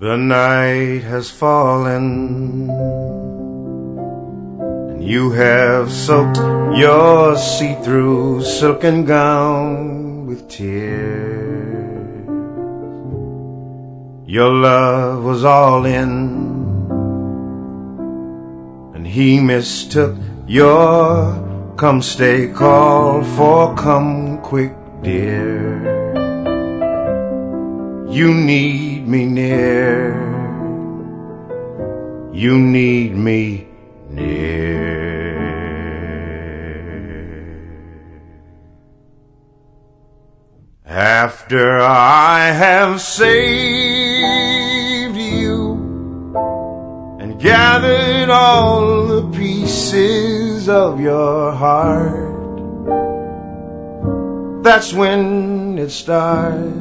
The night has fallen, and you have soaked your see-through silken gown with tears. Your love was all in, and he mistook your come stay call for come quick dear. You need me near, you need me near. After I have saved you and gathered all the pieces of your heart, that's when it starts.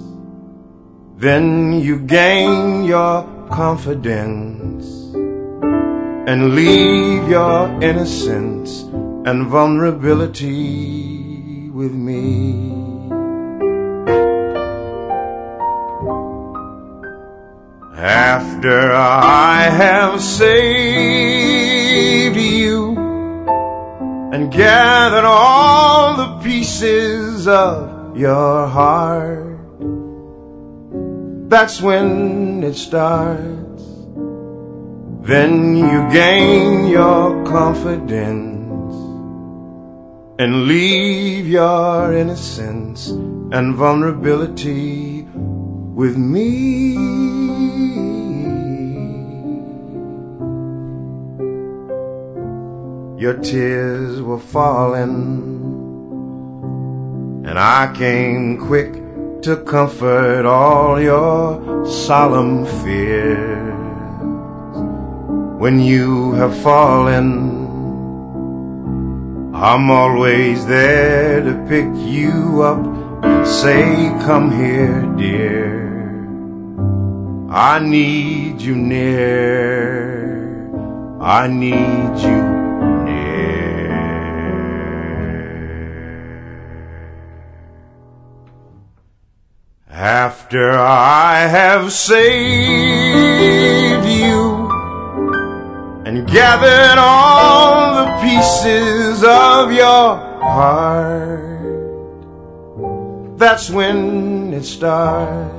Then you gain your confidence and leave your innocence and vulnerability with me. After I have saved you and gathered all the pieces of your heart, that's when it starts. Then you gain your confidence and leave your innocence and vulnerability with me. Your tears were falling, and I came quick to comfort all your solemn fears. When you have fallen, I'm always there to pick you up and say, come here, dear. I need you near, I need you near. After I have saved you and gathered all the pieces of your heart, that's when it starts.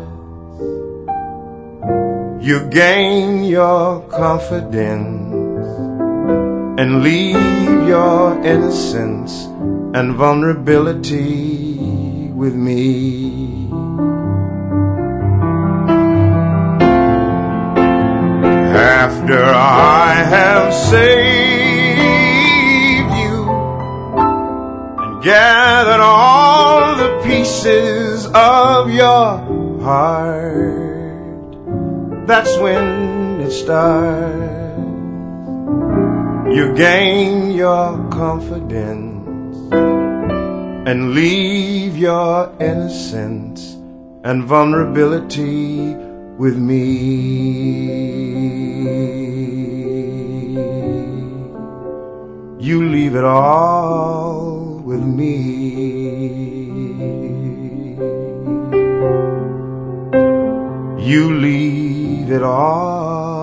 You gain your confidence and leave your innocence and vulnerability with me. After I have saved you and gathered all the pieces of your heart, that's when it starts. You gain your confidence and leave your innocence and vulnerability with me. You leave it all with me. You leave it all